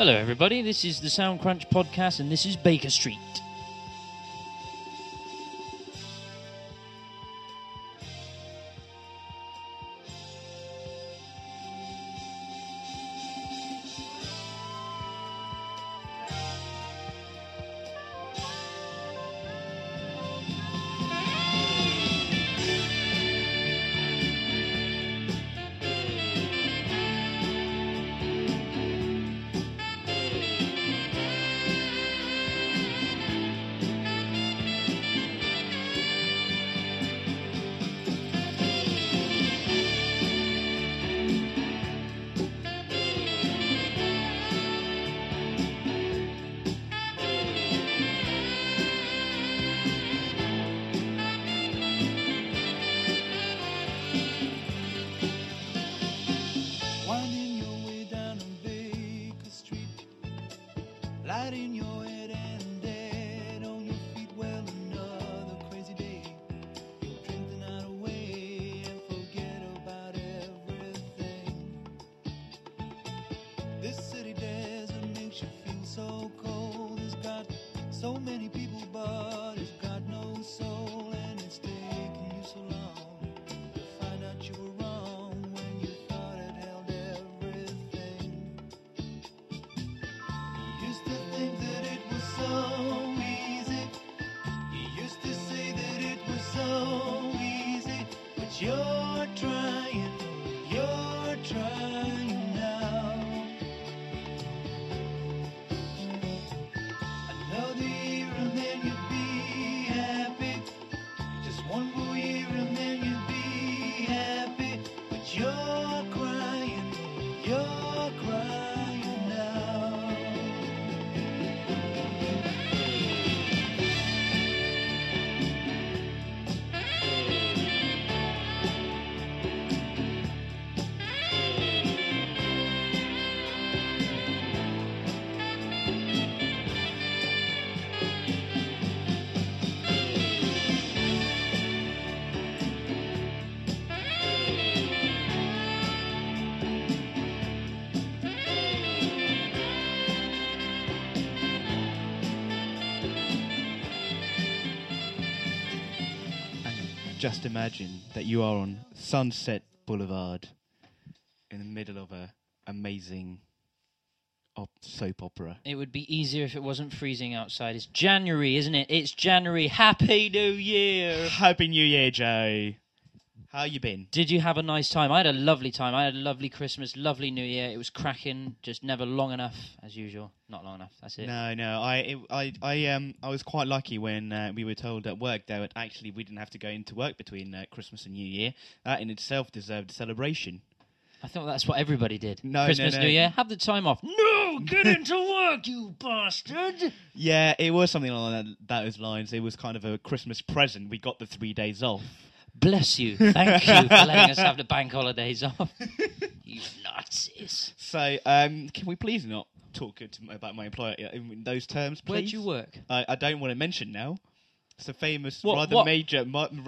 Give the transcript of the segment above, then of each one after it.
Hello, everybody. This is the Sound Crunch podcast, and this is Baker Street. Just imagine that you are on Sunset Boulevard in the middle of a amazing soap opera. It would be easier if it wasn't freezing outside. It's January, isn't it? It's January. Happy New Year! Happy New Year, Joe. How you been? Did you have a nice time? I had a lovely time. I had a lovely Christmas, lovely New Year. It was cracking, just never long enough, as usual. Not long enough, that's it. No. I was quite lucky when we were told at work that actually we didn't have to go into work between Christmas and New Year. That in itself deserved a celebration. I thought that's what everybody did. No, Christmas, no. New Year, have the time off. No, get into work, you bastard! Yeah, it was something along those lines. It was kind of a Christmas present. We got the 3 days off. Bless you. Thank you for letting us have the bank holidays off. You Nazis. So, can we please not talk about my employer in those terms, please? Where do you work? I don't want to mention now. It's a famous, What? major,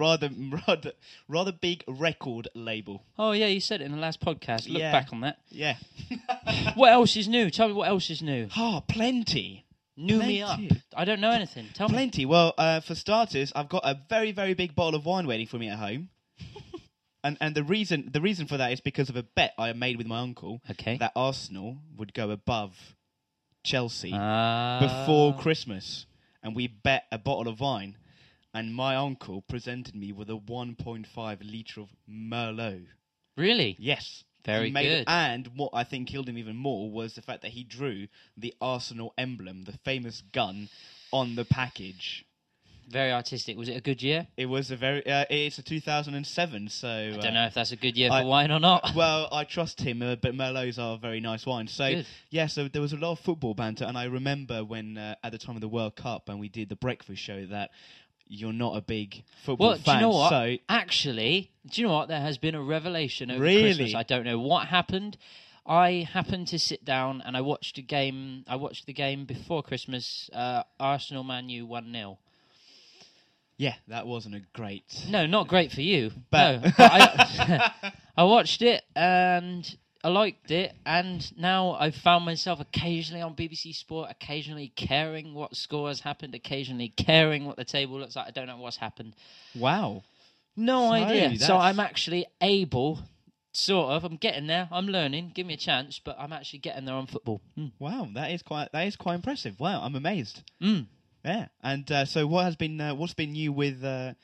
rather big record label. Oh, yeah, you said it in the last podcast. Look Yeah. back on that. Yeah. What else is new? Tell me what else is new. Plenty. New me up. I don't know anything. Tell me. Plenty. Well, for starters, I've got a very, very big bottle of wine waiting for me at home. and the reason for that is because of a bet I made with my uncle that Arsenal would go above Chelsea before Christmas. And we bet a bottle of wine. And my uncle presented me with a 1.5 litre of Merlot. Really? Yes. Very good. And what I think killed him even more was the fact that he drew the Arsenal emblem, the famous gun, on the package. Very artistic. Was it a good year? It was it's a 2007, so... I don't know if that's a good year for wine or not. Well, I trust him, but Merlots are very nice wines. So, good. Yeah, so there was a lot of football banter, and I remember when, at the time of the World Cup, and we did the breakfast show, that you're not a big football fan. Do you know what? So Actually, do you know what? There has been a revelation over Really? Christmas. I don't know what happened. I happened to sit down and I watched a game. I watched the game before Christmas. Arsenal Man U 1-0. yeah, that wasn't a great... No, not great for you. But- No, but I watched it and I liked it, and now I've found myself occasionally on BBC Sport, occasionally caring what score has happened, occasionally caring what the table looks like. I don't know what's happened. Wow. No idea. So I'm actually able, sort of. I'm getting there. I'm learning. Give me a chance, but I'm actually getting there on football. Wow, that is quite impressive. Wow, I'm amazed. Yeah. And so what's been new with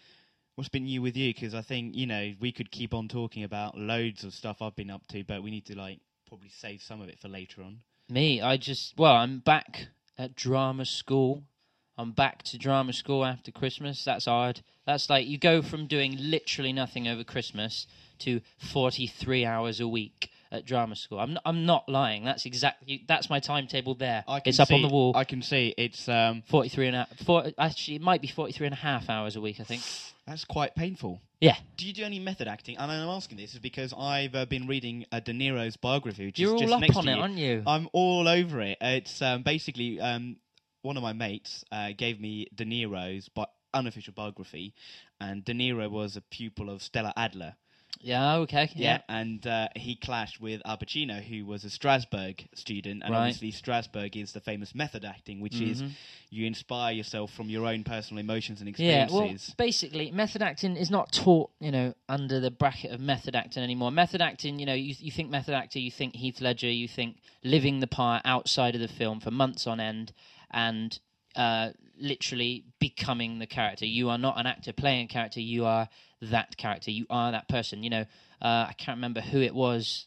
you? Because I think we could keep on talking about loads of stuff I've been up to, but we need to probably save some of it for later on. Me, I'm back at drama school. I'm back to drama school after Christmas. That's hard. That's like you go from doing literally nothing over Christmas to 43 hours a week at drama school. I'm not lying. That's my timetable there. It's up on the wall. I can see it's 43 and actually it might be 43 and a half hours a week, I think. That's quite painful. Yeah. Do you do any method acting? And I'm asking this is because I've been reading De Niro's biography, which You're is just all next up on to it, you. aren't you? I'm all over it. It's basically one of my mates gave me De Niro's unofficial biography, and De Niro was a pupil of Stella Adler. Yeah, okay. Yeah. And he clashed with Al Pacino, who was a Strasberg student. And obviously Strasberg is the famous method acting, which is you inspire yourself from your own personal emotions and experiences. Yeah, well, basically, method acting is not taught, under the bracket of method acting anymore. Method acting, you think method actor, you think Heath Ledger, you think living the part outside of the film for months on end and literally becoming the character. You are not an actor playing a character, you are that character. You are that person. I can't remember who it was.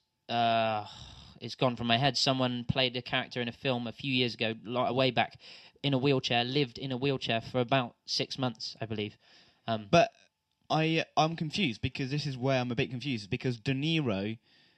It's gone from my head. Someone played a character in a film a few years ago, way back, in a wheelchair, lived in a wheelchair for about 6 months, I believe. But I'm confused, because this is where I'm a bit confused, because De Niro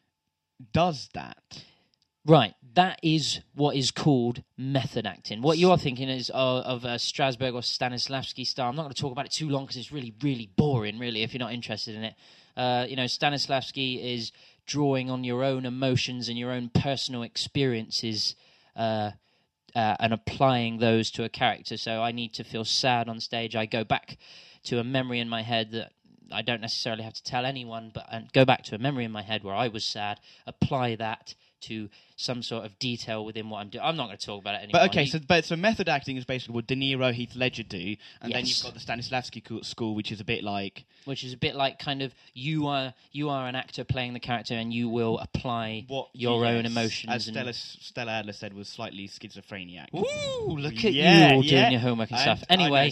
does that. Right, that is what is called method acting. What you're thinking is of Strasberg or Stanislavski style. I'm not going to talk about it too long because it's really, really boring, really, if you're not interested in it. Stanislavski is drawing on your own emotions and your own personal experiences and applying those to a character. So I need to feel sad on stage. I go back to a memory in my head that I don't necessarily have to tell anyone, but go back to a memory in my head where I was sad, apply that to some sort of detail within what I'm doing. I'm not going to talk about it anymore. But okay, so method acting is basically what De Niro, Heath Ledger do, and then you've got the Stanislavski school, which is a bit like kind of you are an actor playing the character, and you will apply your own emotions. As Stella Adler said, was slightly schizophrenic. Ooh, look at you all doing your homework and stuff. Anyway,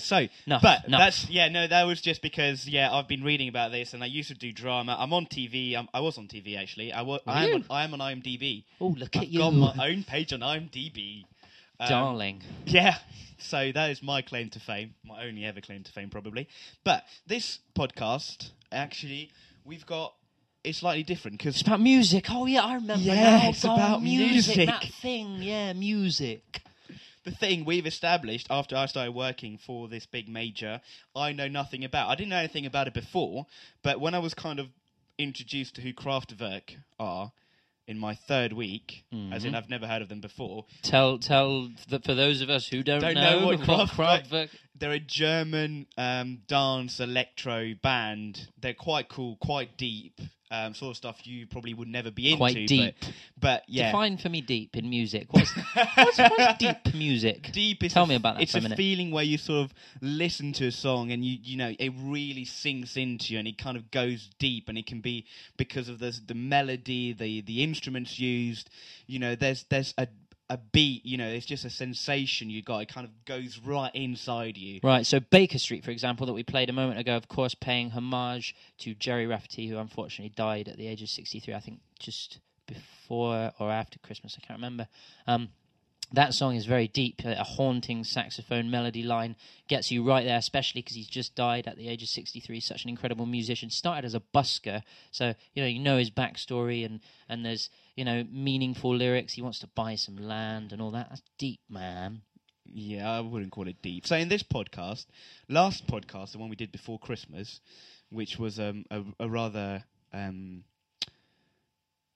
that was just because I've been reading about this, and I used to do drama. I'm on TV. I was on TV actually. I am on IMDb. Oh, look at you! I've got my own page on IMDb. Darling. Yeah. So that is my claim to fame. My only ever claim to fame, probably. But this podcast, actually, it's slightly different because it's about music. Oh yeah, I remember. Yeah, it's about music. That thing, music. The thing we've established after I started working for this big major, I know nothing about. I didn't know anything about it before, but when I was kind of introduced to who Kraftwerk are in my third week, as in I've never heard of them before. Tell for those of us who don't know what Kraftwerk. They're a German dance electro band. They're quite cool, quite deep, sort of stuff you probably would never be into. Quite deep. But yeah. Define for me deep in music. What's deep music? Deep is Tell me about that for a minute. It's a feeling where you sort of listen to a song and you know it really sinks into you and it kind of goes deep, and it can be because of the melody, the instruments used. You know, there's a beat, you know, it's just a sensation you got. It kind of goes right inside you. Right, so Baker Street, for example, that we played a moment ago, of course, paying homage to Gerry Rafferty, who unfortunately died at the age of 63, I think just before or after Christmas, I can't remember. That song is very deep. A haunting saxophone melody line gets you right there, especially because he's just died at the age of 63. Such an incredible musician. Started as a busker, so you know his backstory, and there's meaningful lyrics. He wants to buy some land and all that. That's deep, man. Yeah, I wouldn't call it deep. So in this podcast, last podcast, the one we did before Christmas, which was a rather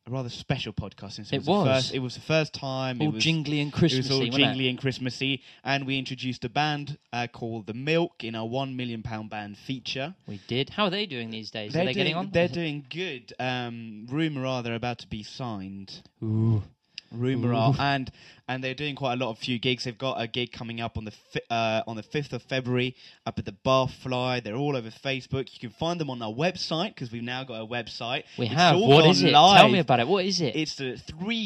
a rather special podcast. Since it was the first time. All jingly and Christmassy. It was all jingly and Christmassy, and we introduced a band called The Milk in our £1 million band feature. We did. How are they doing these days? Are they getting on? They're doing good. Rumour are they're about to be signed. Ooh. Rumour are, and they're doing quite a lot of few gigs. They've got a gig coming up on the 5th of February up at the Barfly. They're all over Facebook. You can find them on our website because we've now got a website. We have. What is it? Tell me about it. What is it? It's the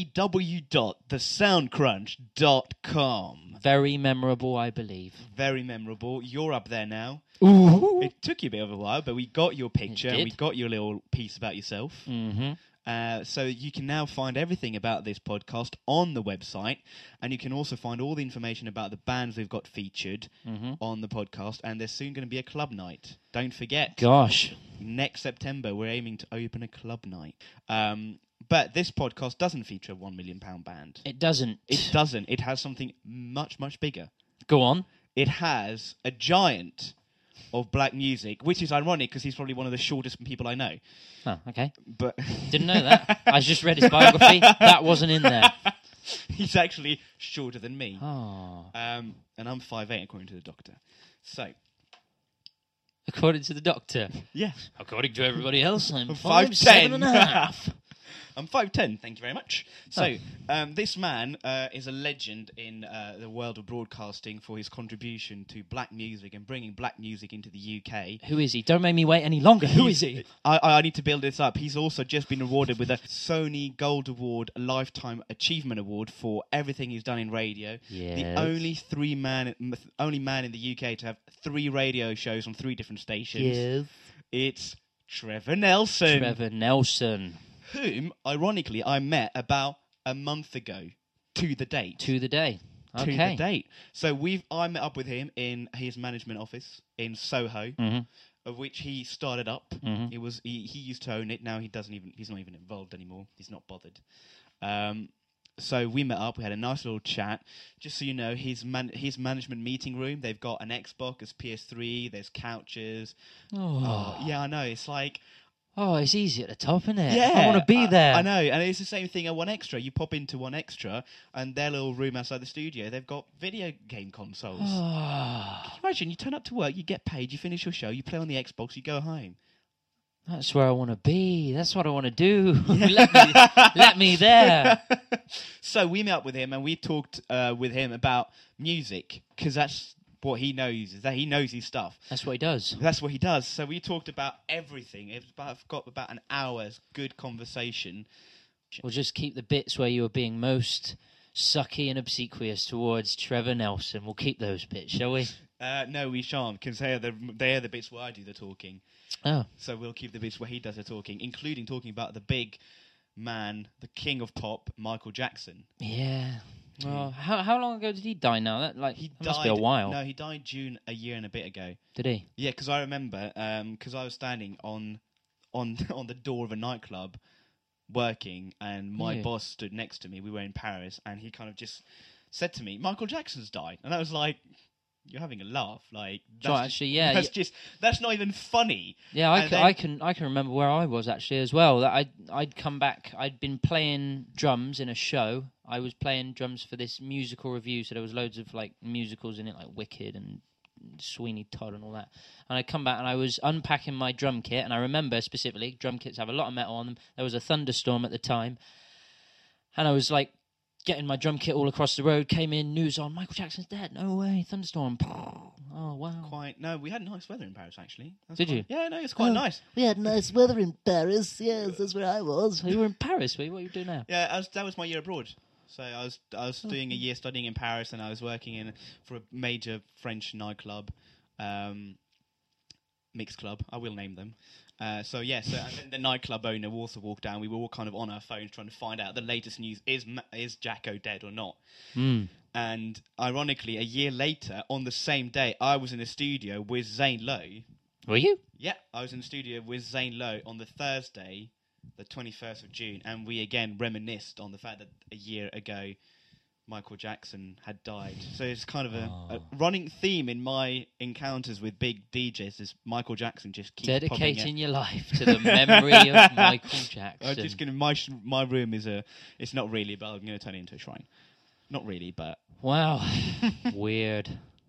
3w.thesoundcrunch.com. Very memorable, I believe. Very memorable. You're up there now. Ooh. It took you a bit of a while, but we got your picture and we got your little piece about yourself. Mm-hmm. So you can now find everything about this podcast on the website, and you can also find all the information about the bands we've got featured on the podcast, and there's soon going to be a club night. Don't forget. Gosh. Next September, we're aiming to open a club night. But this podcast doesn't feature a £1 million band. It doesn't. It doesn't. It has something much, much bigger. Go on. It has a giant of black music, which is ironic because he's probably one of the shortest people I know. Oh, okay. But didn't know that. I just read his biography. That wasn't in there. He's actually shorter than me. Oh. And I'm 5'8", according to the doctor. So. According to the doctor? Yeah. According to everybody else, I'm 5'10". I'm 5'10", thank you very much. So, this man is a legend in the world of broadcasting for his contribution to black music and bringing black music into the UK. Who is he? Don't make me wait any longer. Who is he? I need to build this up. He's also just been awarded with a Sony Gold Award Lifetime Achievement Award for everything he's done in radio. Yes. The only man in the UK to have 3 radio shows on 3 different stations. Yes. It's Trevor Nelson. Trevor Nelson. Whom, ironically, I met about a month ago, to the date. To the day. Okay. To the date. So I met up with him in his management office in Soho, of which he started up. It was he used to own it. Now he's not even involved anymore. He's not bothered. So we met up. We had a nice little chat. Just so you know, his management meeting room. They've got an Xbox, there's PS3, there's couches. Oh, yeah, I know. It's like. Oh, it's easy at the top, isn't it? Yeah, I want to be there. I know, and it's the same thing at One Extra. You pop into One Extra, and their little room outside the studio, they've got video game consoles. Oh. Can you imagine? You turn up to work, you get paid, you finish your show, you play on the Xbox, you go home. That's where I want to be. That's what I want to do. let me there. So we met up with him, and we talked with him about music, because that's what he knows, is that he knows his stuff. That's what he does. That's what he does. So we talked about everything. I've got about an hour's good conversation. We'll just keep the bits where you were being most sucky and obsequious towards Trevor Nelson. We'll keep those bits, shall we? No, we shan't, because they are the bits where I do the talking. Oh. So we'll keep the bits where he does the talking, including talking about the big man, the king of pop, Michael Jackson. Yeah. Well, how long ago did he die now? That must be a while. No, he died June a year and a bit ago. Did he? Yeah, because I remember, because I was standing on the door of a nightclub working, and my boss stood next to me. We were in Paris, and he kind of just said to me, "Michael Jackson's died," and I was like, "You're having a laugh, like that's that's not even funny." Yeah, I can remember where I was actually as well. That I'd come back. I'd been playing drums in a show. I was playing drums for this musical review, so there was loads of like musicals in it, like Wicked and Sweeney Todd and all that. And I come back and I was unpacking my drum kit, and I remember specifically drum kits have a lot of metal on them. There was a thunderstorm at the time, and I was like getting my drum kit all across the road. Came in, news on, Michael Jackson's dead. No way, thunderstorm. Oh wow. No, we had nice weather in Paris actually. Did you? Yeah, no, it's quite nice. We had nice weather in Paris. Yes, that's where I was. You were in Paris. What are you doing now? Yeah, that was my year abroad. So I was doing a year studying in Paris, and I was working for a major French nightclub, mixed club. I will name them. And then the nightclub owner also walked down. We were all kind of on our phones trying to find out the latest news: is Jacko dead or not? And ironically, a year later, on the same day, I was in the studio with Zane Lowe. Were you? Yeah, I was in the studio with Zane Lowe on the Thursday, the 21st of June, and we again reminisced on the fact that a year ago Michael Jackson had died. So it's kind of a running theme in my encounters with big DJs is Michael Jackson just keeps dedicating your life to the memory of Michael Jackson. I'm just gonna my room is it's not really, but I'm gonna turn it into a shrine. Not really, but wow, weird.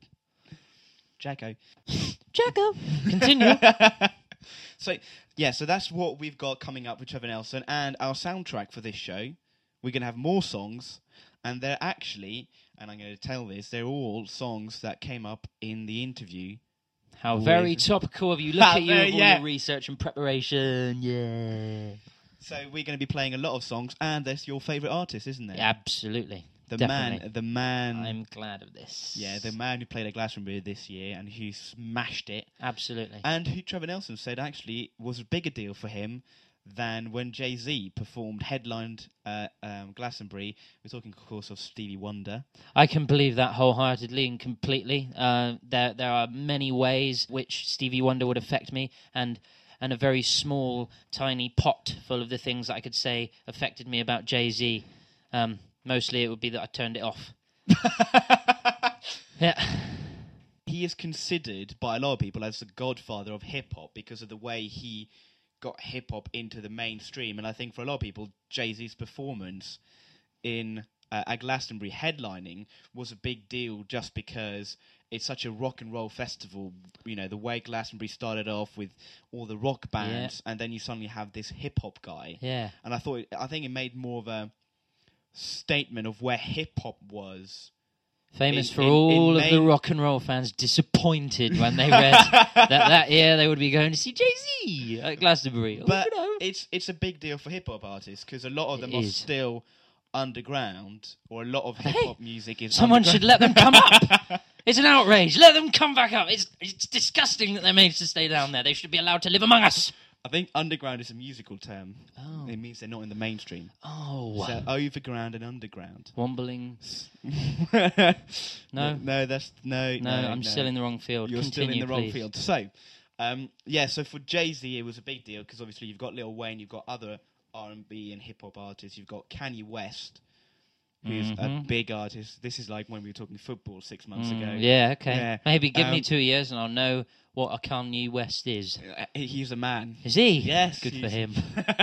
Jacko. Continue. So that's what we've got coming up with Trevor Nelson and our soundtrack for this show. We're gonna have more songs. And they're actually, and I'm going to tell this, they're all songs that came up in the interview. How very topical of you. Look at you with all your research and preparation. Yeah. So we're going to be playing a lot of songs, and that's your favourite artist, isn't it? Yeah, absolutely. The man. I'm glad of this. Yeah, the man who played at Glastonbury this year and who smashed it. Absolutely. And who Trevor Nelson said actually was a bigger deal for him than when Jay-Z headlined Glastonbury. We're talking, of course, of Stevie Wonder. I can believe that wholeheartedly and completely. There are many ways which Stevie Wonder would affect me, and a very small, tiny pot full of the things that I could say affected me about Jay-Z. Mostly it would be that I turned it off. Yeah. He is considered by a lot of people as the godfather of hip-hop because of the way he got hip-hop into the mainstream. And I think for a lot of people, Jay-Z's performance at Glastonbury headlining was a big deal just because it's such a rock and roll festival. You know, the way Glastonbury started off with all the rock bands, and then you suddenly have this hip-hop guy. Yeah. And I think it made more of a statement of where hip-hop was. Famous for all of the rock and roll fans disappointed when they read that year they would be going to see Jay-Z at Glastonbury. But it's a big deal for hip-hop artists because a lot of them are still underground, or a lot of hip-hop music is Someone should let them come up. It's an outrage. Let them come back up. It's disgusting that they're made to stay down there. They should be allowed to live among us. I think underground is a musical term. Oh. It means they're not in the mainstream. Oh. So overground and underground. Wombling. No. No, I'm still in the wrong field. You're Continue, still in the wrong please. field. So, so for Jay-Z, it was a big deal because obviously you've got Lil Wayne, you've got other R&B and hip-hop artists, you've got Kanye West, who's a big artist. This is like when we were talking football 6 months ago. Yeah, okay. Yeah. Maybe give me 2 years and I'll know what a Kanye West is. He's a man. Is he? Yes. Good for him.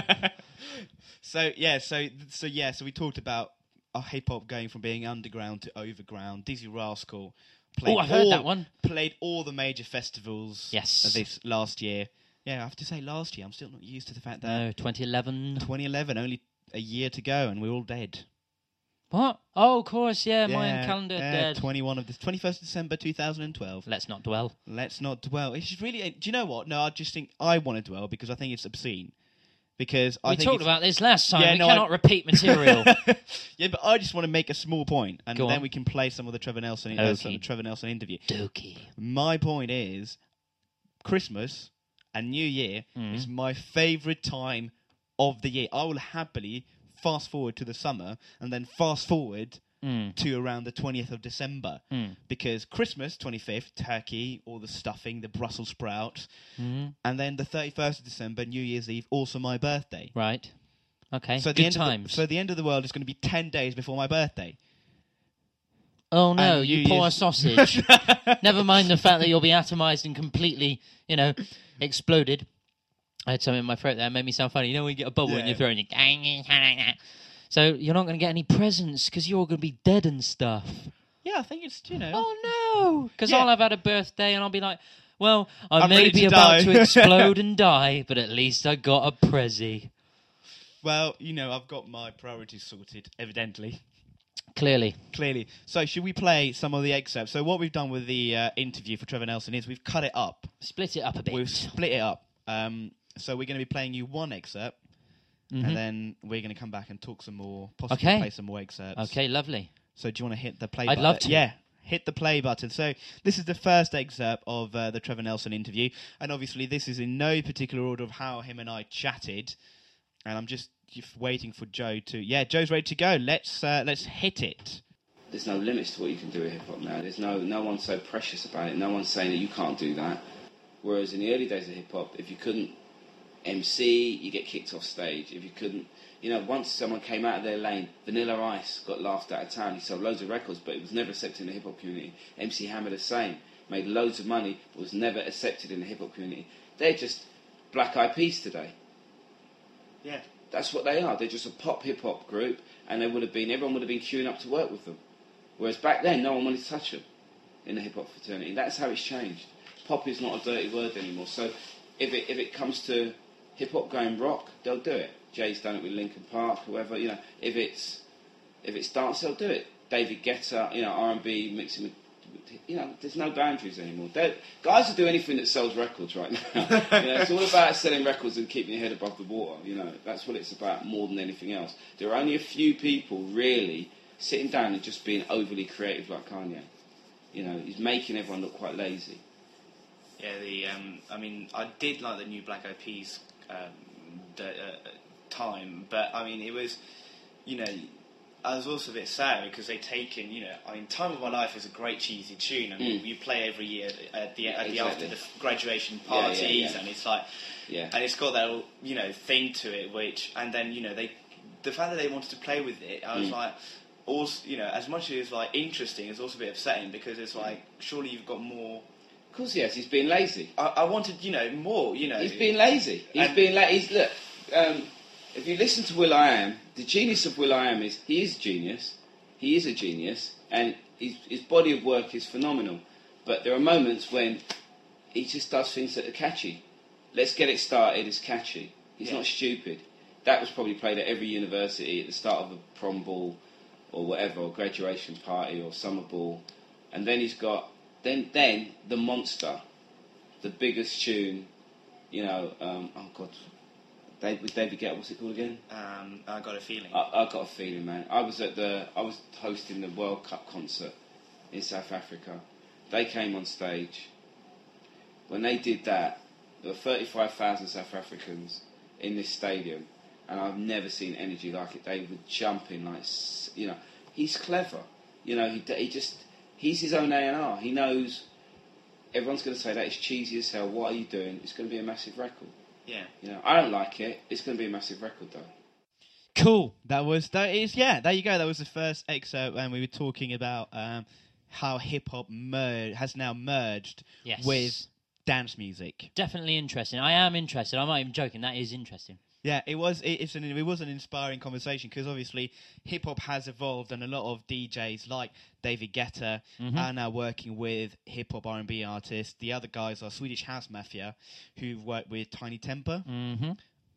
So we talked about hip-hop going from being underground to overground. Dizzy Rascal I've heard that one. Played all the major festivals Yes. This last year. Yeah, I have to say last year. I'm still not used to the fact that... No, 2011. 2011, only a year to go, and we're all dead. What? Oh, of course, yeah, Mayan calendar dead. 21st of December 2012. Let's not dwell. It's really... Do you know what? No, I just think I want to dwell because I think it's obscene. Because we talked about this last time. We cannot repeat material. Yeah, but I just want to make a small point, and then we can play some of the Trevor Nelson interview. Dokey. My point is, Christmas and New Year is my favourite time of the year. I will happily fast forward to the summer and then fast forward to around the 20th of December. Because Christmas, 25th, turkey, all the stuffing, the Brussels sprouts. And then the 31st of December, New Year's Eve, also my birthday. Right. Okay, so good times. So the end of the world is going to be 10 days before my birthday. Oh no, you poor sausage. Never mind the fact that you'll be atomised and completely, exploded. I had something in my throat there, it made me sound funny. You know when you get a bubble in your throat and you... So you're not going to get any presents because you're all going to be dead and stuff. Yeah, I think it's, Oh no! Because I'll have had a birthday and I'll be like, well, I I'm may ready be to about die. to explode and die, but at least I got a prezi. Well, I've got my priorities sorted, evidently. Clearly. So should we play some of the excerpts? So what we've done with the interview for Trevor Nelson is we've cut it up. Split it up a bit. We've split it up. So we're going to be playing you one excerpt, and then we're going to come back and talk some more, possibly play some more excerpts. Okay, lovely. So do you want to hit the play I'd button? love to. Yeah, hit the play button. So this is the first excerpt of the Trevor Nelson interview, and obviously this is in no particular order of how him and I chatted, and I'm just waiting for Joe to... Yeah, Joe's ready to go. Let's hit it. There's no limits to what you can do with hip-hop now. There's no one's so precious about it. No one's saying that you can't do that. Whereas in the early days of hip-hop, if you couldn't MC, you get kicked off stage. If you couldn't You know, once someone came out of their lane, Vanilla Ice got laughed out of town. He sold loads of records, but it was never accepted in the hip-hop community. MC Hammer the same. Made loads of money, but was never accepted in the hip-hop community. They're just Black Eyed Peas today. Yeah. That's what they are. They're just a pop hip-hop group, and everyone would have been queuing up to work with them. Whereas back then, no one wanted to touch them in the hip-hop fraternity. That's how it's changed. Pop is not a dirty word anymore. So if it comes to hip-hop going rock, they'll do it. Jay's done it with Linkin Park, whoever, you know. If it's dance, they'll do it. David Guetta, you know, R&B mixing with, you know, there's no boundaries anymore. Guys will do anything that sells records right now. You know, it's all about selling records and keeping your head above the water. You know, that's what it's about more than anything else. There are only a few people really sitting down and just being overly creative like Kanye. You know, he's making everyone look quite lazy. Yeah, I mean, I did like the new Black Eyed Peas time, but I mean, it was, you know, I was also a bit sad because they'd taken, you know, I mean, Time of My Life is a great cheesy tune. I mean, we play every year at the after the graduation parties, and it's like, and it's got that, you know, thing to it, which, and then, you know, the fact that they wanted to play with it, I was like, also, you know, as much as it's like interesting, it's also a bit upsetting because it's like, surely you've got more. Of course, yes, he's being lazy. I wanted, you know, more. You know, he's being lazy. Look. If you listen to will.i.am, the genius of will.i.am is he is genius. He is a genius, and his body of work is phenomenal. But there are moments when he just does things that are catchy. Let's Get It Started is catchy. He's not stupid. That was probably played at every university at the start of a prom ball or whatever, or graduation party or summer ball. And then he's got then the monster, the biggest tune. You know, with David Guetta, what's it called again? I Got a Feeling. I Got a Feeling, man. I was hosting the World Cup concert in South Africa. They came on stage. When they did that, there were 35,000 South Africans in this stadium, and I've never seen energy like it. They were jumping like, you know, he's clever. You know, he's his own A&R. He knows everyone's going to say that it's cheesy as hell. What are you doing? It's going to be a massive record. Yeah. You know, I don't like it. It's going to be a massive record, though. Cool. There you go. That was the first excerpt when we were talking about how hip-hop has now merged with dance music. Definitely interesting. I am interested. I'm not even joking. That is interesting. Yeah, it was an inspiring conversation because obviously hip-hop has evolved and a lot of DJs like David Guetta are now working with hip-hop R&B artists. The other guys are Swedish House Mafia, who've worked with Tiny Temper. Do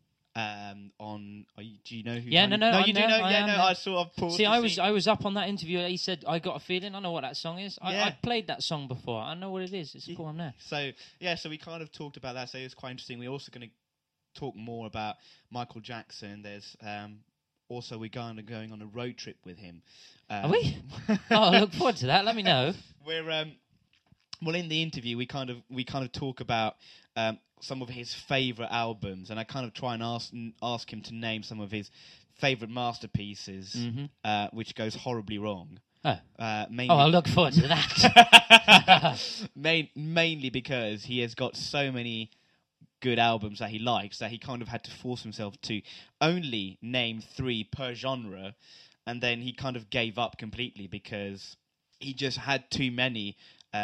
you know who? Yeah, Tiny... no, you do know. I sort of paused. See, I was up on that interview. He said, "I Got a Feeling." I know what that song is. I played that song before. I know what it is. It's cool. I'm there. So we kind of talked about that. So it was quite interesting. We're also going to talk more about Michael Jackson. There's also we're going on a road trip with him. Are we? I look forward to that. Let me know. We're well, in the interview we kind of talk about some of his favourite albums, and I kind of try and ask him to name some of his favourite masterpieces, which goes horribly wrong. I look forward to that. Mainly because he has got so many good albums that he likes that he kind of had to force himself to only name 3 per genre, and then he kind of gave up completely because he just had too many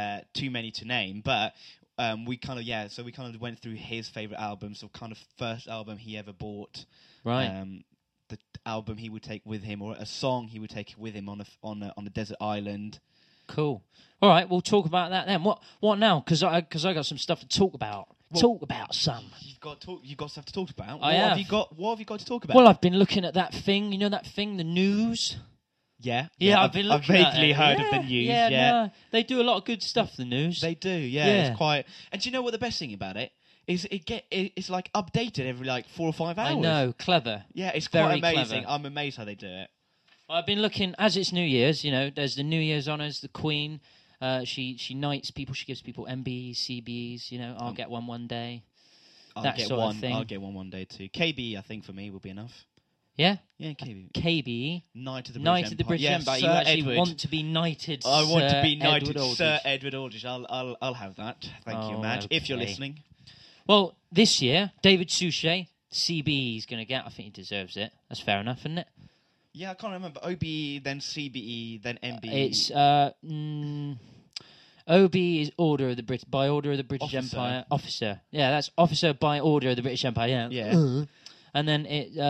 to name. But we kind of went through his favorite albums, or kind of first album he ever bought, right? The album he would take with him, or a song he would take with him on a desert island. Cool. All right, we'll talk about that then. What now? Because I got some stuff to talk about. Talk about some. You've got stuff to talk about. What have you got to talk about? Well, I've been looking at that thing. You know that thing, the news. Yeah. I've been looking at it. I've vaguely heard of the news. Yeah. No, they do a lot of good stuff. The news. They do. Yeah. It's quite. And do you know what the best thing about it is? It's like updated every like 4 or 5 hours. I know. Clever. Yeah, it's very quite amazing. Clever. I'm amazed how they do it. I've been looking as it's New Year's. You know, there's the New Year's honours. The Queen. She knights people. She gives people MBEs, CBEs. You know, I'll get one day. I'll get one day too. KB, I think for me will be enough. Yeah? Yeah, KB. KBE. Knight of the British Empire. You actually Edward. Want to be knighted. I want to be knighted, Edward Sir Edward Aldrich. I'll have that. Thank you, Madge, if you're listening. Well, this year, David Suchet, CBE he's going to get. I think he deserves it. That's fair enough, isn't it? Yeah, I can't remember. OBE, then CBE, then MBE. It's OB is order of the by order of the British Officer. Empire. Officer. Yeah, that's officer by order of the British Empire. Yeah. Yeah. And then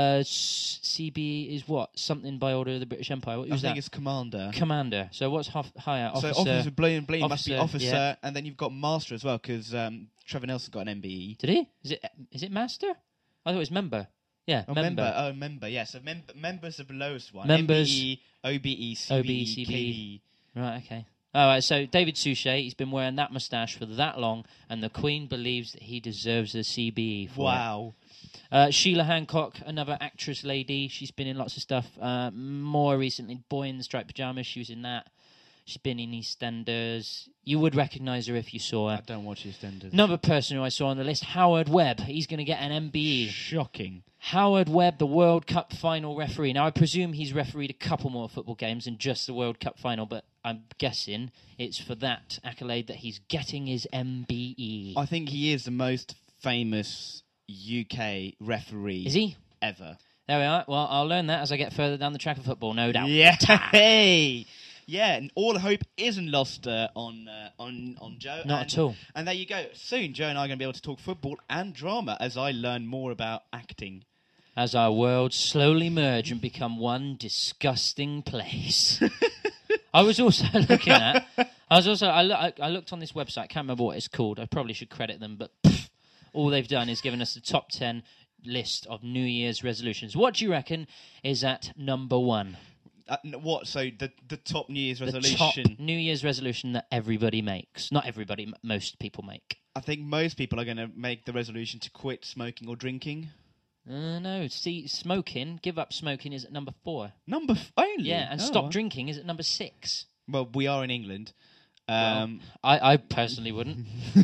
CB is what? Something by order of the British Empire. What was that? I think it's commander. Commander. So what's higher? Officer. So officer Blean must be officer, yeah. and then you've got master as well because Trevor Nelson got an MBE. Did he? Is it master? I thought it was member. Yeah, Oh, member. Oh, member. Yeah, so members are the lowest one. Members. MBE, OBE, CBE, OBE, CBE. KBE. Right. Okay. All right. So David Suchet, he's been wearing that moustache for that long, and the Queen believes that he deserves a CBE for it. Wow. Sheila Hancock, another actress lady. She's been in lots of stuff. More recently, Boy in the Striped Pyjamas. She was in that. She's been in EastEnders. You would recognise her if you saw her. I don't watch EastEnders. Another person who I saw on the list, Howard Webb. He's going to get an MBE. Shocking. Howard Webb, the World Cup final referee. Now, I presume he's refereed a couple more football games than just the World Cup final, but I'm guessing it's for that accolade that he's getting his MBE. I think he is the most famous UK referee. Is he? Ever. There we are. Well, I'll learn that as I get further down the track of football, no doubt. Yeah. Hey. Yeah, and all hope isn't lost on Joe. Not at all. And there you go. Soon, Joe and I are going to be able to talk football and drama as I learn more about acting. As our worlds slowly merge and become one disgusting place. I was also looking at... I looked on this website. I can't remember what it's called. I probably should credit them, but all they've done is given us the top 10 list of New Year's resolutions. What do you reckon is at number 1? What? So the top New Year's The resolution? top New Year's resolution that everybody makes. Not everybody, most people make. I think most people are going to make the resolution to quit smoking or drinking. No, see, smoking, give up smoking is at number 4. Only? Yeah, and Oh. stop drinking is at number 6. Well, we are in England. I personally wouldn't.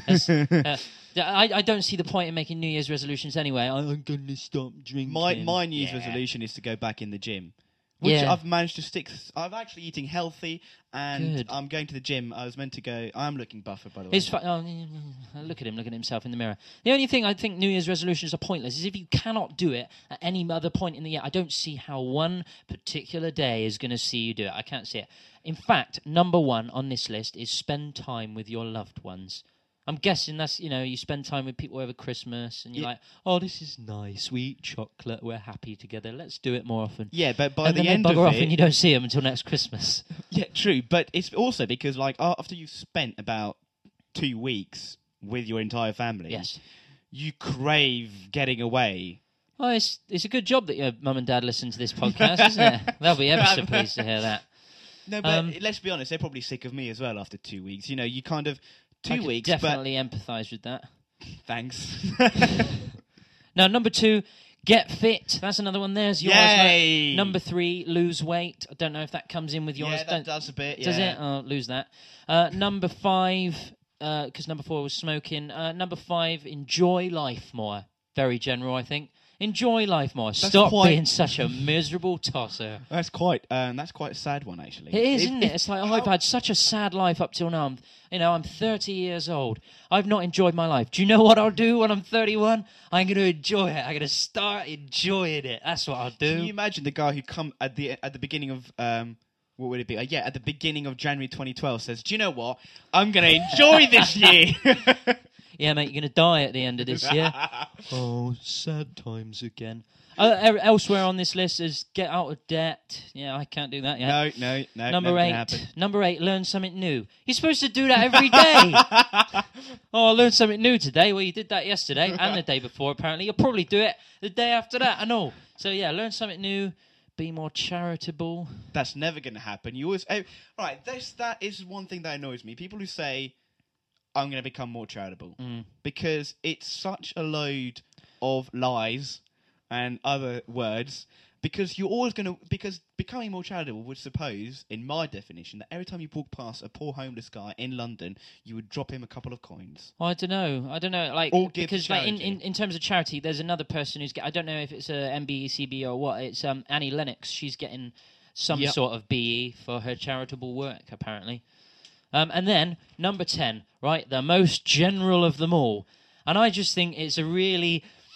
I don't see the point in making New Year's resolutions anyway. I'm going to stop drinking. My New Year's resolution is to go back in the gym. Which I've managed to stick. I'm actually eating healthy, and Good. I'm going to the gym. I was meant to go. I'm looking buffer, by the way. Look at him, look at himself in the mirror. The only thing I think New Year's resolutions are pointless is if you cannot do it at any other point in the year. I don't see how one particular day is going to see you do it. I can't see it. In fact, number 1 on this list is spend time with your loved ones. I'm guessing that's, you spend time with people over Christmas and you're like, oh, this is nice. We eat chocolate. We're happy together. Let's do it more often. Yeah, but by and the then end they of bugger off it... and you don't see them until next Christmas. Yeah, true. But it's also because, after you've spent about 2 weeks with your entire family, Yes. you crave getting away. Oh, it's a good job that your mum and dad listen to this podcast, isn't it? They'll be ever so pleased to hear that. No, but let's be honest, they're probably sick of me as well after 2 weeks. You kind of... 2 weeks, definitely empathise with that. Thanks. Now, number 2, get fit. That's another one. There's yours. Yay! Right? Number 3, lose weight. I don't know if that comes in with yours. Yeah, that does a bit, yeah. Does it? Oh, lose that. Number 5, because number 4 was smoking. Number 5, enjoy life more. Very general, I think. Enjoy life more. Stop being such a miserable tosser. That's quite a sad one, actually. It is, isn't it? It's like, I've had such a sad life up till now. I'm 30 years old. I've not enjoyed my life. Do you know what I'll do when I'm 31? I'm going to enjoy it. I'm going to start enjoying it. That's what I'll do. Can you imagine the guy who come at the beginning of what would it be? At the beginning of January 2012 says, "Do you know what? I'm going to enjoy this year." Yeah, mate, you're going to die at the end of this year. Oh, sad times again. Elsewhere on this list is get out of debt. Yeah, I can't do that yet. No. Number 8, learn something new. You're supposed to do that every day. Oh, I learned something new today. Well, you did that yesterday and the day before, apparently. You'll probably do it the day after that, I know. So, yeah, learn something new. Be more charitable. That's never going to happen. You always... right, that is one thing that annoys me. People who say... I'm going to become more charitable. Because it's such a load of lies and other words. Because you're always going to... Because becoming more charitable would suppose, in my definition, that every time you walk past a poor homeless guy in London, you would drop him a couple of coins. Oh, I don't know. Or give because charity. in terms of charity, there's another person who's... I don't know if it's a MBE, CBE or what. It's Annie Lennox. She's getting some sort of BE for her charitable work, apparently. And then, number 10, right, the most general of them all. And I just think it's a really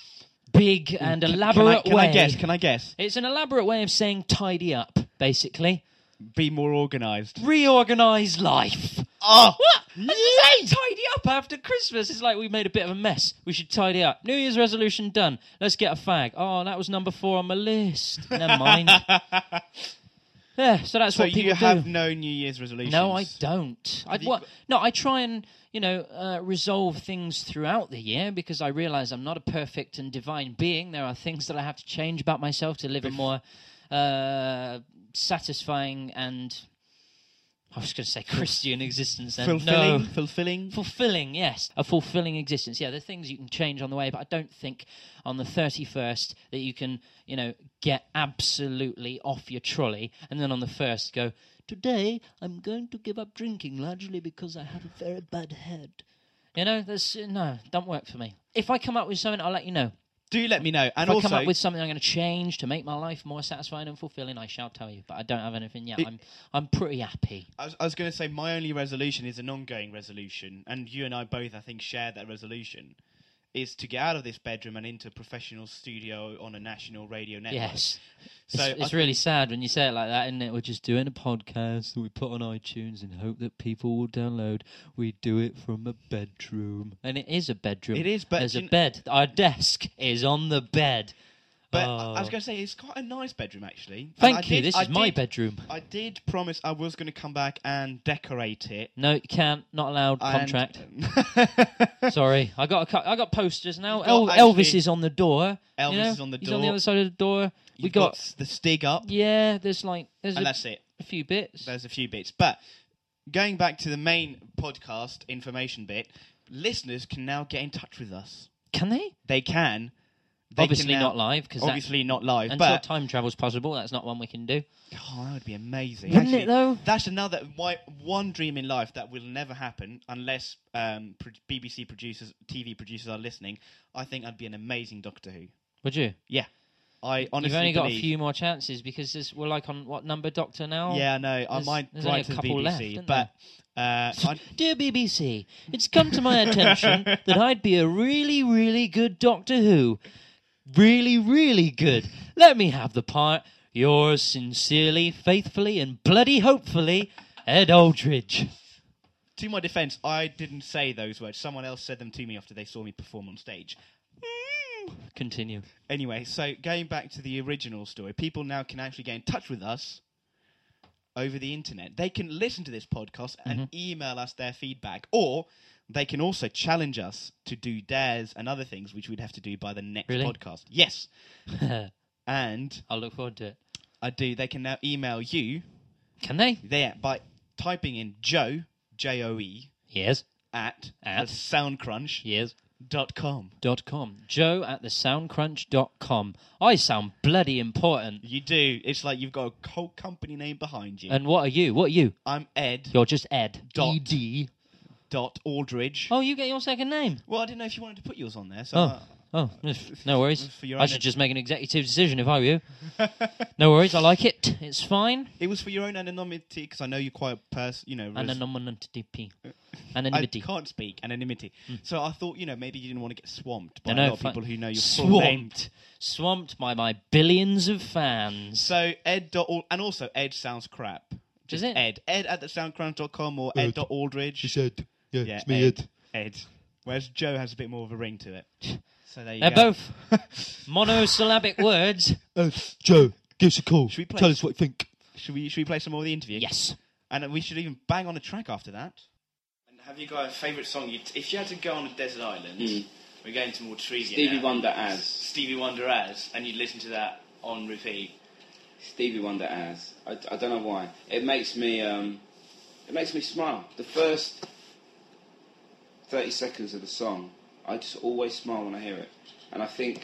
big and elaborate way. Can I guess? It's an elaborate way of saying tidy up, basically. Be more organised. Reorganise life. Oh! What? I just say tidy up after Christmas. It's like we made a bit of a mess. We should tidy up. New Year's resolution done. Let's get a fag. Oh, that was number 4 on my list. Never mind. Yeah, so that's what people do. So you have no New Year's resolutions? No, I don't. I try and, resolve things throughout the year because I realise I'm not a perfect and divine being. There are things that I have to change about myself to live a more satisfying and... I was going to say Christian existence then. Fulfilling, yes. A fulfilling existence. Yeah, there are things you can change on the way, but I don't think on the 31st that you can, get absolutely off your trolley and then on the 1st go, today I'm going to give up drinking largely because I have a very bad head. Don't work for me. If I come up with something, I'll let you know. Do let me know. And if also, I come up with something I'm going to change to make my life more satisfying and fulfilling, I shall tell you. But I don't have anything yet. I'm pretty happy. I was going to say my only resolution is an ongoing resolution, and you and I both, I think, share that resolution, is to get out of this bedroom and into a professional studio on a national radio network. Yes. So it's really sad when you say it like that, isn't it? We're just doing a podcast that we put on iTunes and hope that people will download. We do it from a bedroom. And it is a bedroom. It is, but... There's a bed. Our desk is on the bed. But I was going to say, it's quite a nice bedroom, actually. Thank you. This is my bedroom. I did promise I was going to come back and decorate it. No, you can't. Not allowed. Contract. Sorry. I got posters now. Elvis is on the door. Elvis is on the door. He's on the other side of the door. We got the Stig up. Yeah, that's it. A few bits. There's a few bits. But going back to the main podcast information bit, listeners can now get in touch with us. Can they? They can. Obviously not live. Not live. Until but time travel's possible, that's not one we can do. Oh, that would be amazing. Wouldn't it, though? That's one dream in life that will never happen unless BBC producers, TV producers are listening. I think I'd be an amazing Doctor Who. Would you? Yeah. I honestly You've only got a few more chances because we're like on what number Doctor now? Yeah, no, I might write to the BBC, but dear BBC, it's come to my attention that I'd be a really, really good Doctor Who. Really, really good. Let me have the part. Yours sincerely, faithfully, and bloody hopefully, Ed Aldridge. To my defence, I didn't say those words. Someone else said them to me after they saw me perform on stage. Continue. Anyway, so going back to the original story, people now can actually get in touch with us over the internet. They can listen to this podcast and email us their feedback, or they can also challenge us to do dares and other things, which we'd have to do by the next podcast. Yes. And I'll look forward to it. I do. They can now email you. Can they? By typing in Joe, J-O-E. Yes. At SoundCrunch. Yes. .com. Joe at thesoundcrunch.com. I sound bloody important. You do. It's like you've got a whole company name behind you. And what are you? I'm Ed. You're just Ed. E-D. Aldridge. Oh, you get your second name. Well, I didn't know if you wanted to put yours on there. So no worries. I should just make an executive decision if I were you. No worries, I like it. It's fine. It was for your own anonymity, because I know you're quite Anonymity. I can't speak. Anonymity. So I thought, maybe you didn't want to get swamped by a lot of people who know your full name. Swamped by my billions of fans. So Ed. And also Ed sounds crap. Is it? Ed at thesoundcrunch.com or Ed.Aldridge. It's Ed. Yeah, it's me, Ed. Whereas Joe has a bit more of a ring to it. So there you They're go. both monosyllabic words. Joe, give us a call. Tell us what you think. Should we play some more of the interview? Yes. And we should even bang on a track after that. And have you got a favourite song? If you had to go on a desert island, we're going to Maltresia Stevie Wonder as, and you'd listen to that on repeat. Stevie Wonder as. I don't know why. It makes me smile. The first 30 seconds of the song, I just always smile when I hear it. And I think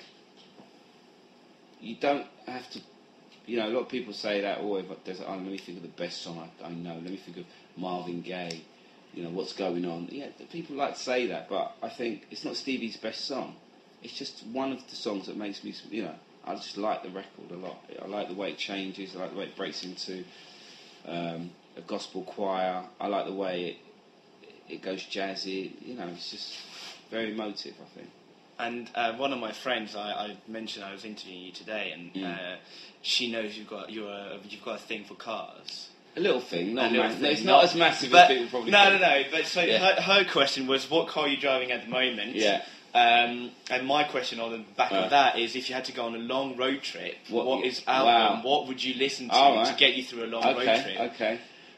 you don't have to, a lot of people say that, let me think of the best song I know, let me think of Marvin Gaye, what's going on. Yeah, people like to say that, but I think it's not Stevie's best song. It's just one of the songs that makes me, I just like the record a lot. I like the way it changes, I like the way it breaks into a gospel choir, I like the way it goes jazzy, it's just very emotive, I think. And one of my friends, I mentioned I was interviewing you today, and she knows you've got a thing for cars. A little thing, it's not as massive as people probably think. No. But so her question was, what car are you driving at the moment? Yeah. And my question on the back of that is, if you had to go on a long road trip, what would you listen to get you through a long road trip? Okay.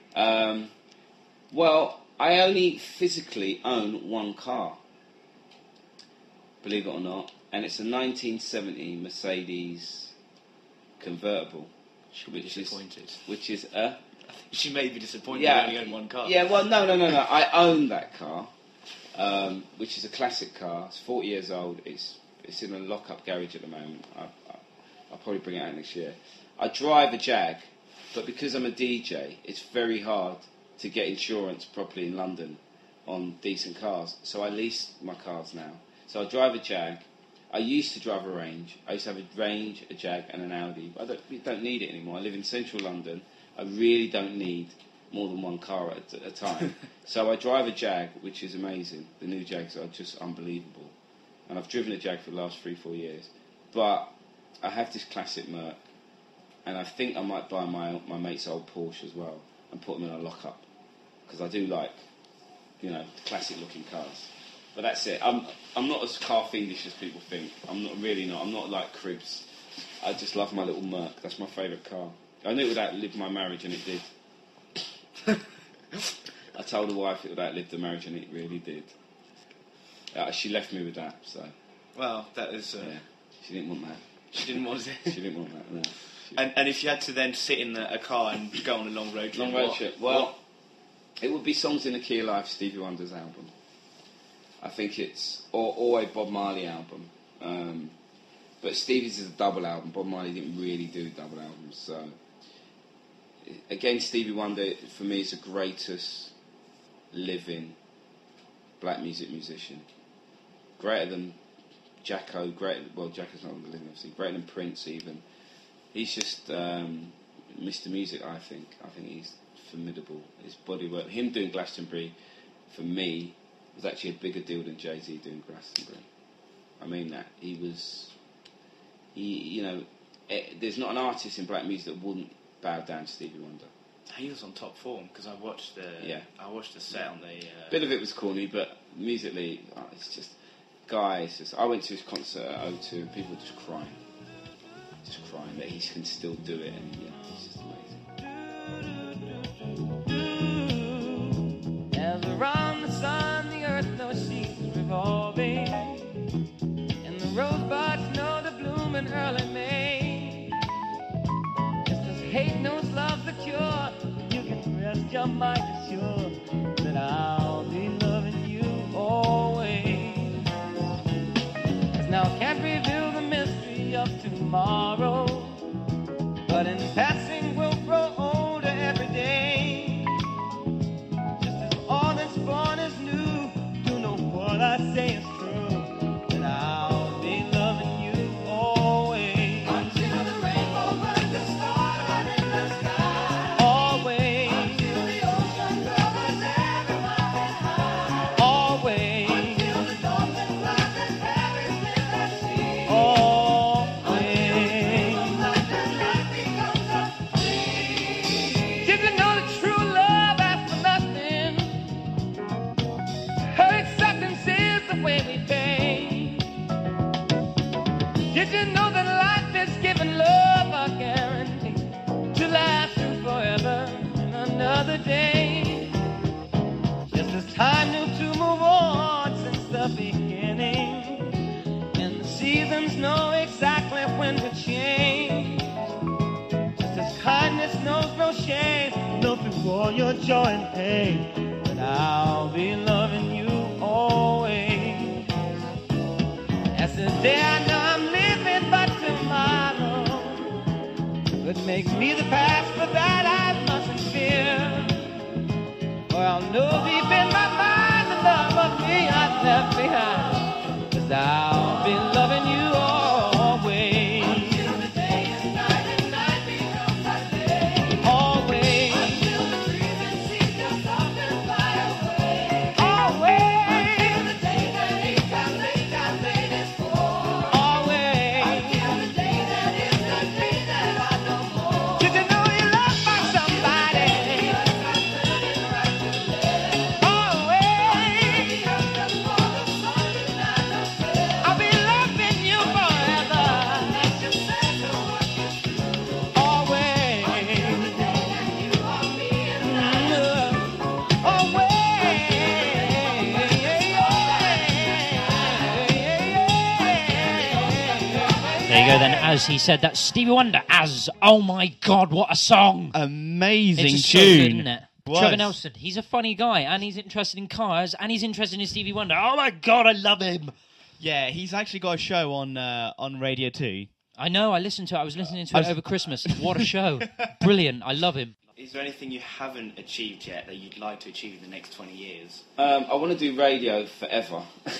Well, I only physically own one car, believe it or not, and it's a 1970 Mercedes convertible. She'll be disappointed. Which is She may be disappointed you only own one car. Yeah, well, no. I own that car, which is a classic car. It's 40 years old. It's in a lock-up garage at the moment. I'll probably bring it out next year. I drive a Jag, but because I'm a DJ, it's very hard to get insurance properly in London on decent cars. So I lease my cars now. So I drive a Jag. I used to drive a Range. I used to have a Range, a Jag, and an Audi. But I don't need it anymore. I live in central London. I really don't need more than one car at a time. So I drive a Jag, which is amazing. The new Jags are just unbelievable. And I've driven a Jag for the last 3-4 years. But I have this classic Merc. And I think I might buy my mate's old Porsche as well and put them in a lock-up. Because I do like, classic-looking cars. But that's it. I'm not as car fiendish as people think. I'm not like Cribs. I just love my little Merc. That's my favourite car. I knew it would outlive my marriage, and it did. I told the wife it would outlive the marriage, and it really did. She left me with that, so... Well, that is... Yeah, she didn't want that. She didn't want it? She didn't want that, no. And if you had to then sit in a car and go on a long road trip... Well, it would be Songs in the Key of Life, Stevie Wonder's album. I think it's... Or a Bob Marley album. But Stevie's is a double album. Bob Marley didn't really do double albums, so... Again, Stevie Wonder, for me, is the greatest living black music musician. Greater than Jacko, Jacko's not living, obviously. Greater than Prince, even. He's just Mr. Music, I think. I think he's formidable. His body work. Him doing Glastonbury, for me, was actually a bigger deal than Jay-Z doing Glastonbury. I mean that. There's not an artist in black music that wouldn't bow down to Stevie Wonder. He was on top form because I watched the set on the... Bit of it was corny, but musically, it's just... I went to his concert at O2 and people were just crying. That he can still do it, and it's just amazing. As around the sun, the earth knows she's revolving, and the rosebuds know the bloom in early May. Just as hate knows love's the cure, you can rest your mind assured that I'll be loving you always. As now can't reveal the mystery of tomorrow, but in passing we'll grow older every day. Just as all that's born is new, do know what I say is true, that I'll be loving you always. Until the rainbow burns the star in the sky. Always. Until the ocean covers everyone behind. Always. Until the dolphin flies and Paris in the sea. Always. Did you know that true love asks for nothing? Her acceptance is the way we pay. Did you know that life is giving love a guarantee to last through forever and another day? Just as time knew to move on since the beginning, and the seasons know exactly when to change. Just as kindness knows no shame, know through all your joy and pain, that I'll be loving you always. As the day I know I'm living, but tomorrow it makes me the past, but that I mustn't fear. For I'll know deep in my mind the love of me I've left behind, 'cause I'll be loving you always. Until the day is night and night becomes my day. Always. Until the trees and seas go soft and fly away. Always. Until the day that he can lay down, lay this you go then. As he said, that's Stevie Wonder as, oh my God, what a song. Amazing it's tune. So good, isn't it? Was. Trevor Nelson, he's a funny guy, and he's interested in cars, and he's interested in Stevie Wonder. Oh my God, I love him. Yeah, he's actually got a show on Radio 2. I know, I listened to it. I was listening to it over Christmas. What a show. Brilliant, I love him. Is there anything you haven't achieved yet that you'd like to achieve in the next 20 years? I want to do radio forever.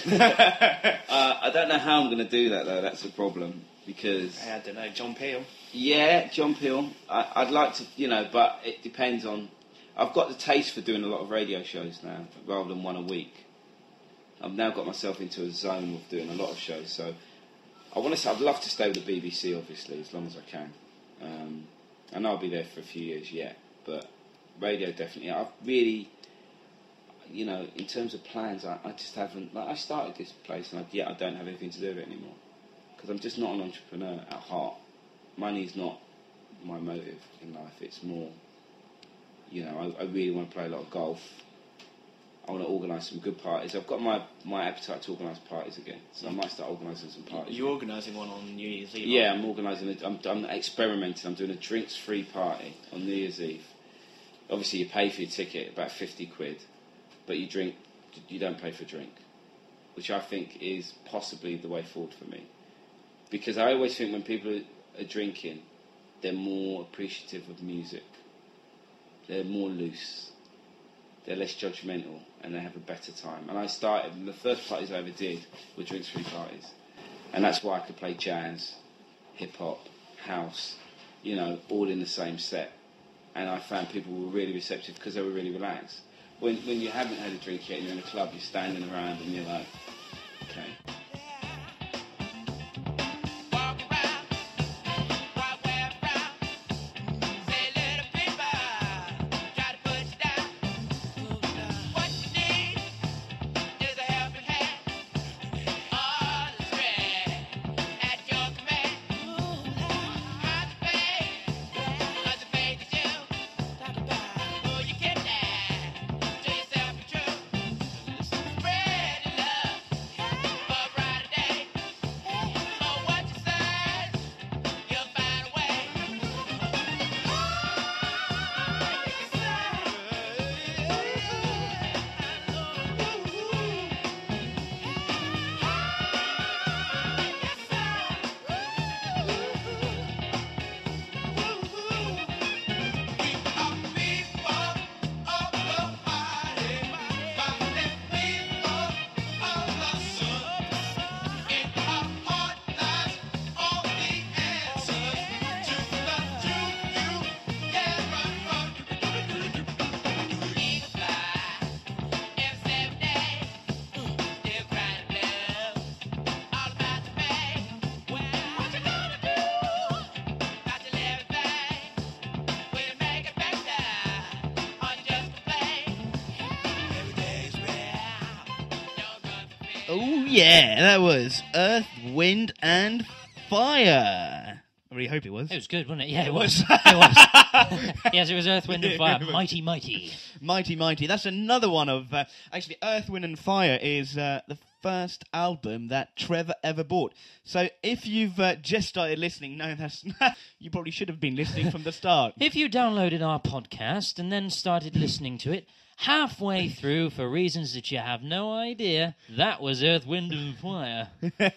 I don't know how I'm going to do that, though. That's a problem, because... I don't know, John Peel? Yeah, John Peel. I'd like to, but it depends on... I've got the taste for doing a lot of radio shows now, rather than one a week. I've now got myself into a zone of doing a lot of shows, so... I'd love to stay with the BBC, obviously, as long as I can. And I'll be there for a few years yet. But radio, definitely. I've really, in terms of plans, I just haven't... Like, I started this place, and I don't have anything to do with it anymore. Because I'm just not an entrepreneur at heart. Money's not my motive in life. It's more, I really want to play a lot of golf. I want to organise some good parties. I've got my appetite to organise parties again, so I might start organising some parties. You're organising one on New Year's Eve? Yeah, I'm organising I'm experimenting. I'm doing a drinks-free party on New Year's Eve. Obviously, you pay for your ticket, about 50 quid, but you don't pay for a drink, which I think is possibly the way forward for me. Because I always think when people are drinking, they're more appreciative of music. They're more loose. They're less judgmental, and they have a better time. And the first parties I ever did were drinks-free parties. And that's why I could play jazz, hip-hop, house, all in the same set. And I found people were really receptive because they were really relaxed. When you haven't had a drink yet and you're in a club, you're standing around and you're like, okay. Oh yeah, that was Earth, Wind and Fire. I really hope it was. It was good, wasn't it? Yeah, it was. It was. Yes, it was Earth, Wind and Fire. Mighty, mighty. Mighty, mighty. That's another one of... actually, Earth, Wind and Fire is the first album that Trevor ever bought. So if you've just started listening, no, that's... you probably should have been listening from the start. If you downloaded our podcast and then started listening to it, halfway through, for reasons that you have no idea, that was Earth, Wind and Fire.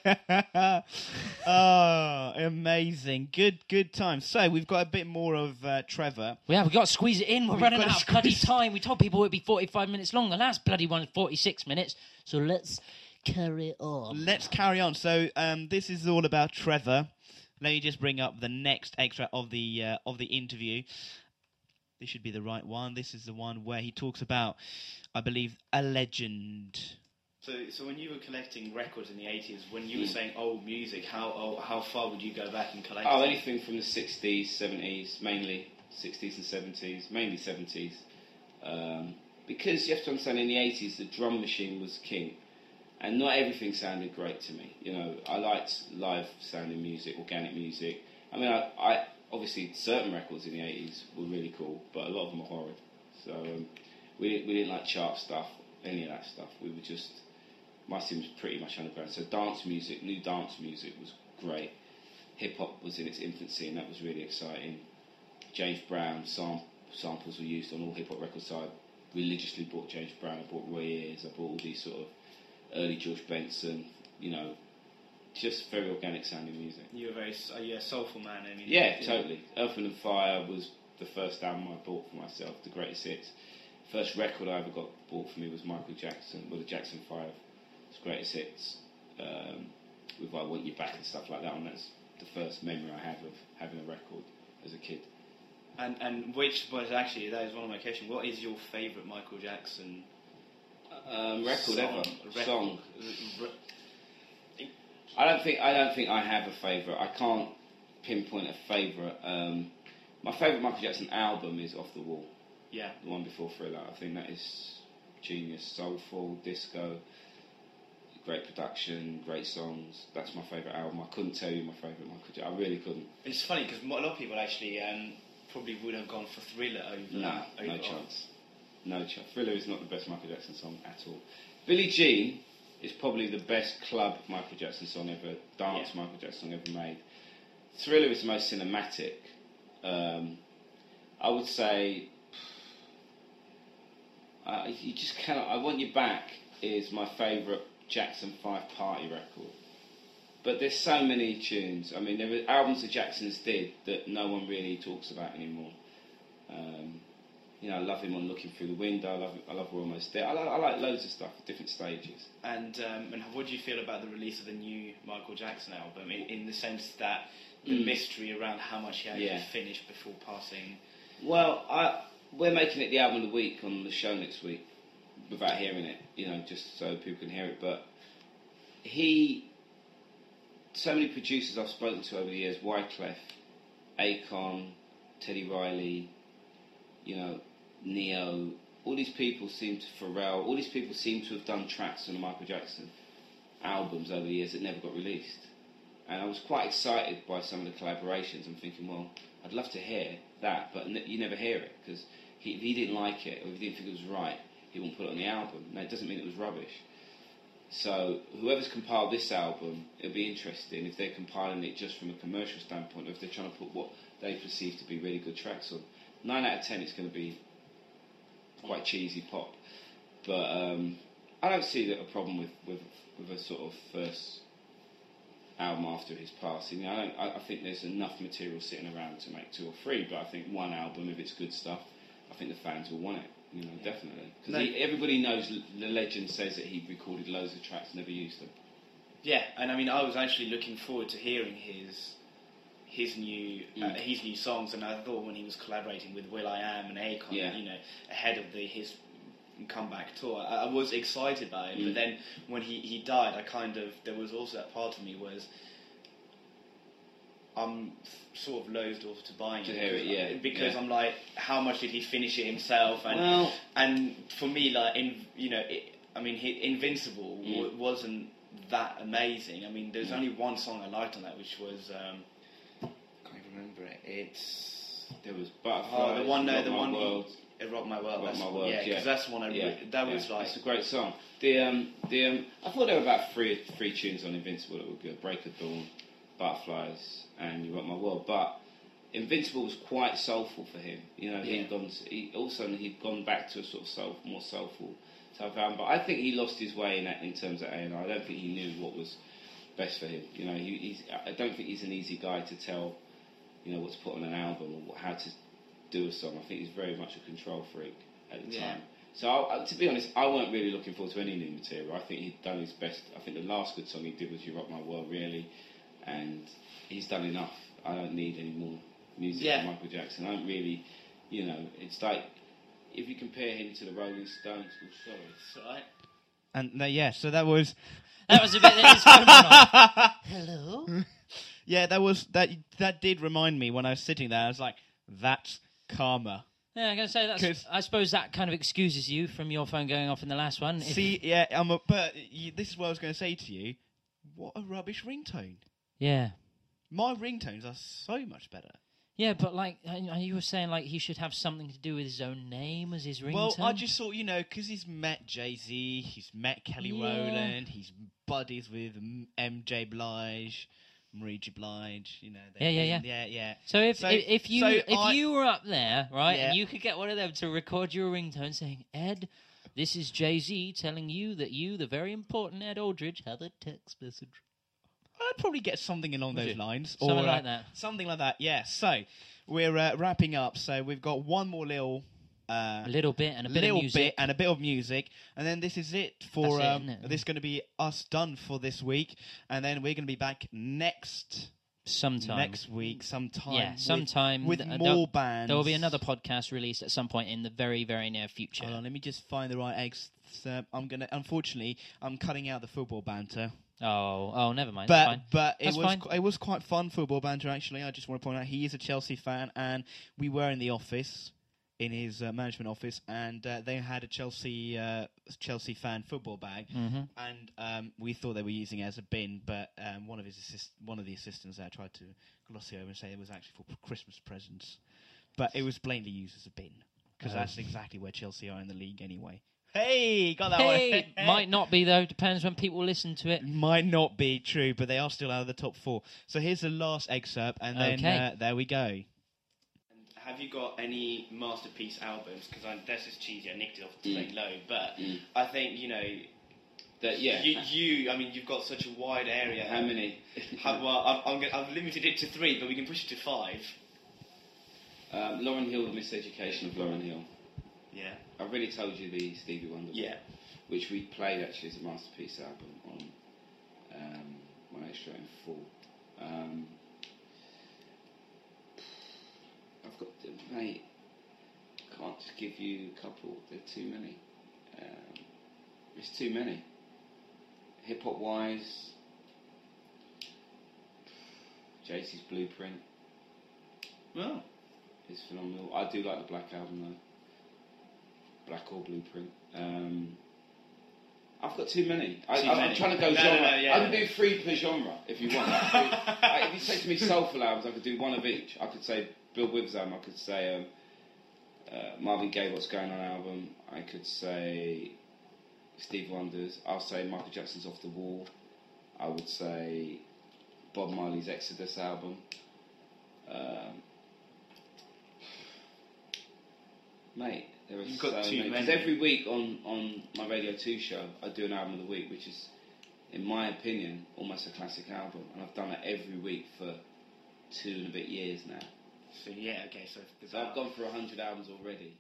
Oh, amazing. Good time. So, we've got a bit more of Trevor. We've got to squeeze it in. We're running out of bloody time. We told people it would be 45 minutes long. The last bloody one's 46 minutes. So let's carry on. Let's carry on. So, this is all about Trevor. Let me just bring up the next extract of the interview. This should be the right one. This is the one where he talks about, I believe, a legend. So when you were collecting records in the 80s, when you were saying old music, how far would you go back and collect? Oh, anything from the 60s, 70s, mainly 60s and 70s, mainly 70s. Because you have to understand, in the 80s, the drum machine was king. And not everything sounded great to me. I liked live sounding music, organic music. I mean, I obviously, certain records in the 80s were really cool, but a lot of them were horrid. So we didn't like chart stuff, any of that stuff. We were my scene was pretty much underground. So dance music, new dance music was great. hip hop was in its infancy, and that was really exciting. James Brown samples were used on all hip hop records. So I religiously bought James Brown. I bought Roy Ayers. I bought all these sort of early George Benson. Just very organic sounding music. You're a soulful man. I mean, yeah, totally. Earth, Wind and Fire was the first album I bought for myself. The Greatest Hits. First record I ever got bought for me was Michael Jackson, the Jackson 5. It's Greatest Hits. With I Want You Back and stuff like that. And that's the first memory I have of having a record as a kid. And which was actually, that is one of my questions. What is your favourite Michael Jackson song? I don't think I have a favourite. I can't pinpoint a favourite. My favourite Michael Jackson album is Off the Wall. Yeah. The one before Thriller. I think that is genius, soulful, disco, great production, great songs. That's my favourite album. I couldn't tell you my favourite Michael Jackson. I really couldn't. It's funny because a lot of people actually probably would have gone for Thriller over. No chance. No chance. Thriller is not the best Michael Jackson song at all. Billie Jean is probably the best club Michael Jackson song ever, Michael Jackson song ever made. Thriller is the most cinematic. I would say you just cannot. I Want You Back is my favourite Jackson 5 party record. But there's so many tunes. I mean, there were albums the Jacksons did that no one really talks about anymore. I love him on Looking Through the Window. I love We're Almost There. I like loads of stuff at different stages. And what do you feel about the release of the new Michael Jackson album? In the sense that the mystery around how much he actually finished before passing. Well, we're making it the album of the week on the show next week, without hearing it. Just so people can hear it. But so many producers I've spoken to over the years, Wyclef, Akon, Teddy Riley, Neo, all these people Pharrell, all these people seem to have done tracks on the Michael Jackson albums over the years that never got released. And I was quite excited by some of the collaborations. I'm thinking, well, I'd love to hear that, but you never hear it, because if he didn't like it, or if he didn't think it was right, he won't put it on the album. Now, it doesn't mean it was rubbish. So whoever's compiled this album, it'll be interesting if they're compiling it just from a commercial standpoint, or if they're trying to put what they perceive to be really good tracks on. 9 out of 10 it's going to be quite cheesy pop. But I don't see a problem with a sort of first album after his passing. I think there's enough material sitting around to make 2 or 3, but I think one album, if it's good stuff, I think the fans will want it. Definitely. Because everybody knows, the legend says that he recorded loads of tracks, never used them. Yeah, and I mean, I was actually looking forward to hearing his new songs, and I thought when he was collaborating with will.i.am and Akon, ahead of his comeback tour, I was excited about it. But then when he died, there was also that part of me was I'm sort of loathed off to buying it because I'm like, how much did he finish it himself? And for me, like Invincible wasn't that amazing. I mean, there's only one song I liked on that, which was I can't even remember it. There was Butterfly. The one World. It Rocked My World. Yeah, because that's the one was like. It's a great song. I thought there were about three tunes on Invincible that were good: Break of Dawn, Butterflies, and You Rock My World. But Invincible was quite soulful for him. He'd gone back to a sort of more soulful type album. But I think he lost his way in terms of A&R. I don't think he knew what was best for him. I don't think he's an easy guy to tell, what to put on an album or how to do a song. I think he's very much a control freak at the time. So, to be honest, I weren't really looking forward to any new material. I think he'd done his best. I think the last good song he did was You Rock My World, really, and he's done enough. I don't need any more music from Michael Jackson. I don't really, it's like, if you compare him to the Rolling Stones, Right. And so that was... That was a bit... Hello? Yeah, that did remind me when I was sitting there. I was like, that's karma. Yeah, I'm going to say I suppose that kind of excuses you from your phone going off in the last one. But this is what I was going to say to you. What a rubbish ringtone. Yeah. My ringtones are so much better. Yeah, but you were saying he should have something to do with his own name as his ringtone. Well, I just thought, because he's met Jay-Z, he's met Kelly Rowland, he's buddies with MJ Blige. Marie Blige, Yeah. So if you were up there, right, and you could get one of them to record your ringtone saying, "Ed, this is Jay-Z telling you that you, the very important Ed Aldridge, have a text message." I'd probably get something along those lines. Something like that. Something like that, yeah. So, we're wrapping up. So, we've got one more little... a little bit and a bit of music. And a bit of music. And then this is it for... this is going to be us done for this week. And then we're going to be back next week, sometime. Yeah, sometime. With more bands. There will be another podcast released at some point in the very, very near future. Hold on, let me just find the right excerpt. Unfortunately, I'm cutting out the football banter. Oh, never mind. But it was quite fun football banter, actually. I just want to point out he is a Chelsea fan, and we were in the office, in his management office, and they had a Chelsea fan football bag, and we thought they were using it as a bin, but one of the assistants there tried to gloss it over and say it was actually for Christmas presents, but it was blatantly used as a bin because that's exactly where Chelsea are in the league anyway. Hey, got that one. Might not be, though. Depends when people listen to it. Might not be true, but they are still out of the top 4. So here's the last excerpt, and then there we go. Have you got any masterpiece albums? Because that's just cheesy. I nicked it off to say low, but I think that you've got such a wide area. How many? I've limited it to 3, but we can push it to 5. Lauryn Hill, The Miseducation of Lauryn Hill. Yeah. I've already told you the Stevie Wonder one, which we played actually as a masterpiece album on my Extra in full. I've got, mate, can't just give you a couple, there are too many. It's too many. Hip hop wise, JC's Blueprint. Well, it's phenomenal. I do like the Black album though. Black or Blueprint. I've got too many. I'm trying to go genre. I can do 3 per genre if you want. If you say to me soulful albums, I could do 1 of each. I could say Bill Withers album. I could say Marvin Gaye, What's Going On album. I could say Stevie Wonder's. I'll say Michael Jackson's Off the Wall. I would say Bob Marley's Exodus album. Mate, there are so many. Because every week on my Radio 2 show, I do an album of the week, which is, in my opinion, almost a classic album. And I've done it every week for 2 and a bit years now. So, so I've gone for 100 albums already,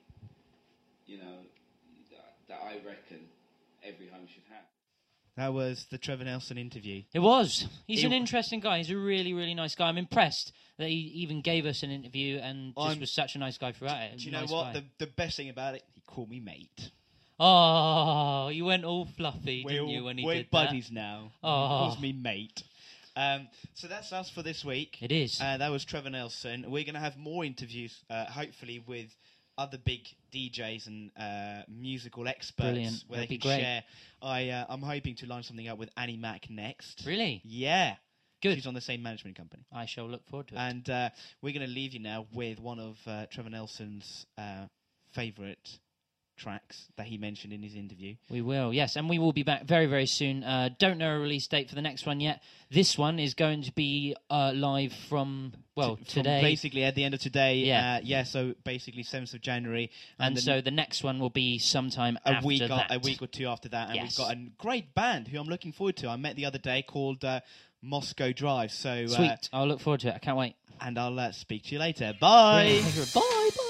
that I reckon every home should have. That was the Trevor Nelson interview. It was. He's an interesting guy. He's a really, really nice guy. I'm impressed that he even gave us an interview and just was such a nice guy throughout it. Do you know what? The best thing about it, he called me mate. Oh, you went all fluffy, didn't you, when he did that? We're buddies now. Oh. He calls me mate. So that's us for this week. It is. That was Trevor Nelson. We're going to have more interviews, hopefully, with other big DJs and musical experts. Brilliant. Where That'd they can share. I'm hoping to line something up with Annie Mac next. Really? Yeah. Good. She's on the same management company. I shall look forward to it. And we're going to leave you now with one of Trevor Nelson's favourite tracks that he mentioned in his interview. We will, yes, and we will be back very, very soon. Don't know a release date for the next one yet. This one is going to be live from today. Basically at the end of today. Yeah. So basically 7th of January. And so the next one will be sometime after that. A week or 2 after that. And we've got a great band who I'm looking forward to. I met the other day called Moscow Drive. So sweet. I'll look forward to it. I can't wait. And I'll speak to you later. Bye. Bye.